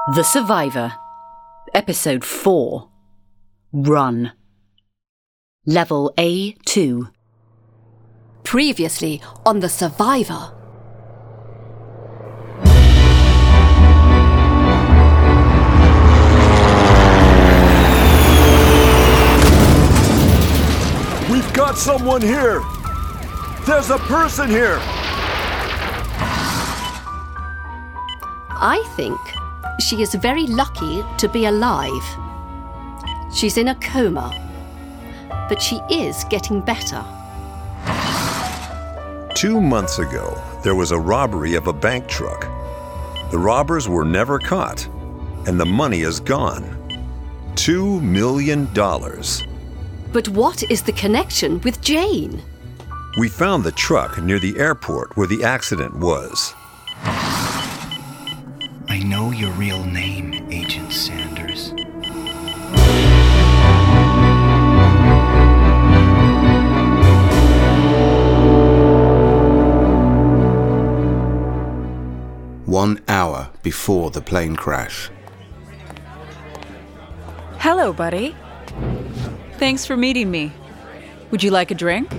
The Survivor, Episode 4, Run. Level A2. Previously on The Survivor. We've got someone here! There's a person here! I think she is very lucky to be alive. She's in a coma, but she is getting better. 2 months ago, there was a robbery of a bank truck. The robbers were never caught, and the money is gone. $2 million. But what is the connection with Jane? We found the truck near the airport where the accident was. I know your real name, Agent Sanders. One hour before the plane crash. Hello, buddy. Thanks for meeting me. Would you like a drink?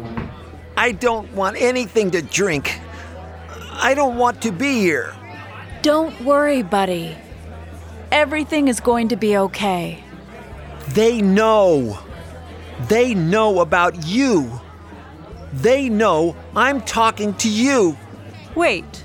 I don't want anything to drink. I don't want to be here. Don't worry, buddy. Everything is going to be okay. They know. They know about you. They know I'm talking to you. Wait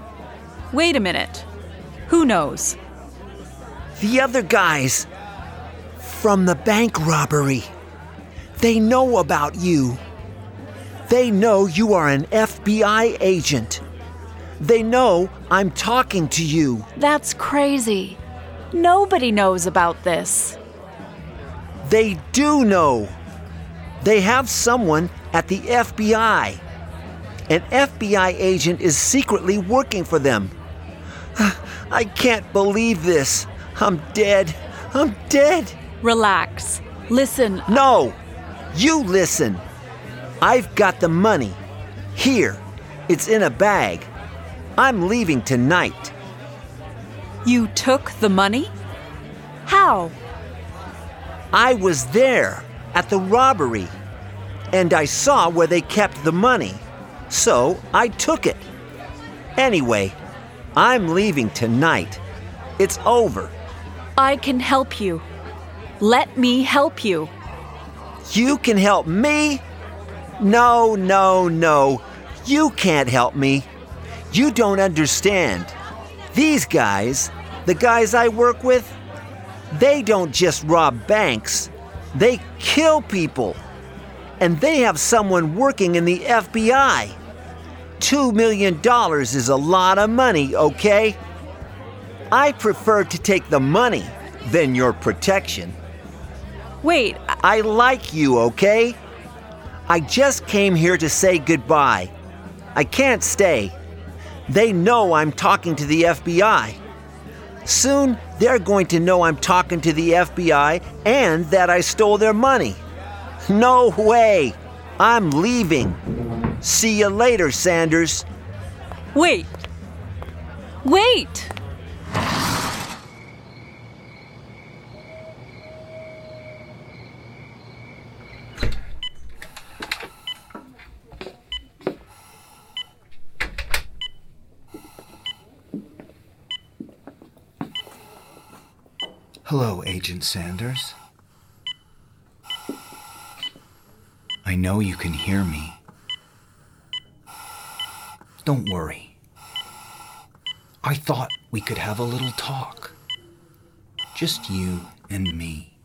a minute. Who knows? The other guys from the bank robbery. They know about you. They know you are an FBI agent. They know I'm talking to you. That's crazy. Nobody knows about this. They do know. They have someone at the FBI. An FBI agent is secretly working for them. I can't believe this. I'm dead. I'm dead. Relax. Listen. No, you listen. I've got the money. Here, it's in a bag. I'm leaving tonight. You took the money? How? I was there at the robbery, and I saw where they kept the money, so I took it. Anyway, I'm leaving tonight. It's over. I can help you. Let me help you. You can help me? No. You can't help me. You don't understand. These guys, the guys I work with, they don't just rob banks. They kill people. And they have someone working in the FBI. $2 million is a lot of money, okay? I prefer to take the money than your protection. Wait. I like you, okay? I just came here to say goodbye. I can't stay. They know I'm talking to the FBI. Soon, they're going to know I'm talking to the FBI and that I stole their money. No way! I'm leaving. See you later, Sanders. Wait! Hello, Agent Sanders. I know you can hear me. Don't worry. I thought we could have a little talk. Just you and me.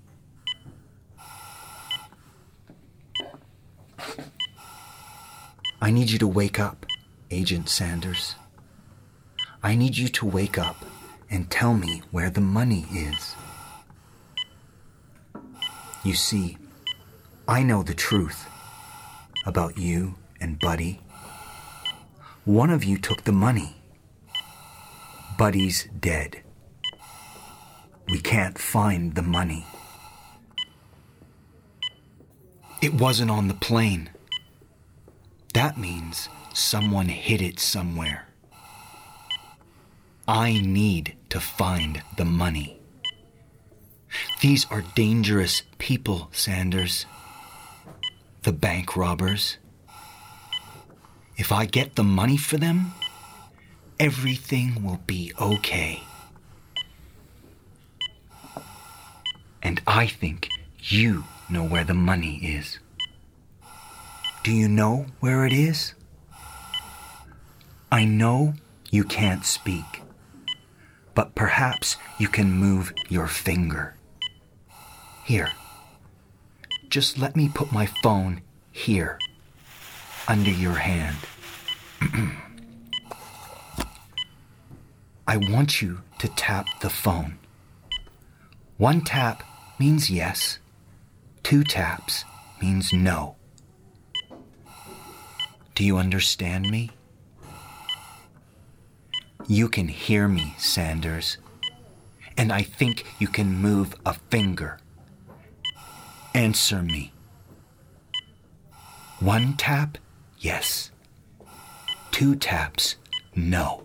I need you to wake up, Agent Sanders. I need you to wake up and tell me where the money is. You see, I know the truth about you and Buddy. One of you took the money. Buddy's dead. We can't find the money. It wasn't on the plane. That means someone hid it somewhere. I need to find the money. These are dangerous people, Sanders. The bank robbers. If I get the money for them, everything will be okay. And I think you know where the money is. Do you know where it is? I know you can't speak, but perhaps you can move your finger. Here, just let me put my phone here, under your hand. I want you to tap the phone. 1 tap means yes. 2 taps means no. Do you understand me? You can hear me, Sanders, and I think you can move a finger. Answer me. 1 tap, yes. 2 taps, no.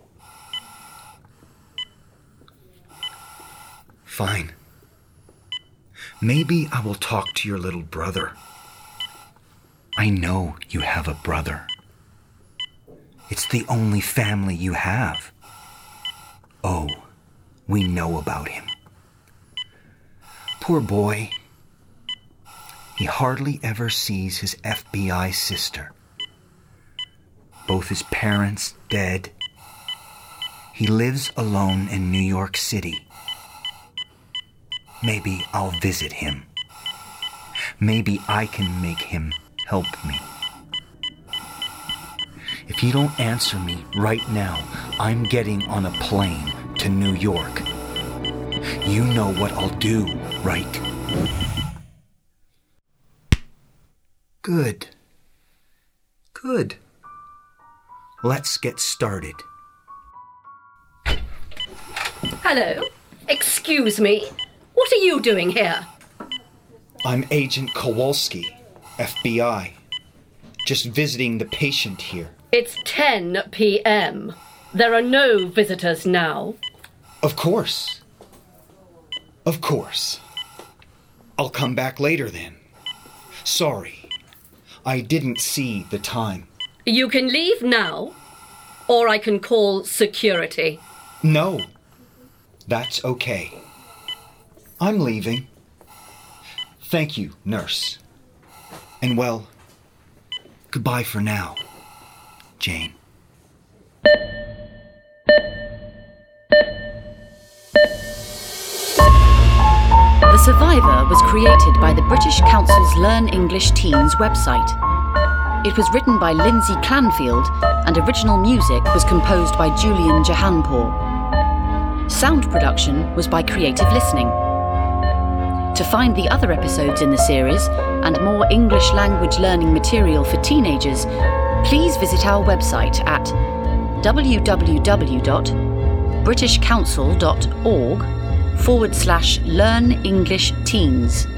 Fine. Maybe I will talk to your little brother. I know you have a brother. It's the only family you have. Oh, we know about him. Poor boy. He hardly ever sees his FBI sister. Both his parents dead. He lives alone in New York City. Maybe I'll visit him. Maybe I can make him help me. If you don't answer me right now, I'm getting on a plane to New York. You know what I'll do, right? Good. Good. Let's get started. Hello? Excuse me? What are you doing here? I'm Agent Kowalski, FBI. Just visiting the patient here. It's 10 p.m. There are no visitors now. Of course. Of course. I'll come back later then. Sorry, I didn't see the time. You can leave now, or I can call security. No, that's okay. I'm leaving. Thank you, nurse. And well, goodbye for now, Jane. The Survivor was created by the British Council's Learn English Teens website. It was written by Lindsay Clanfield and original music was composed by Julian Jahanpour. Sound production was by Creative Listening. To find the other episodes in the series and more English language learning material for teenagers, please visit our website at www.britishcouncil.org/Learn English Teens.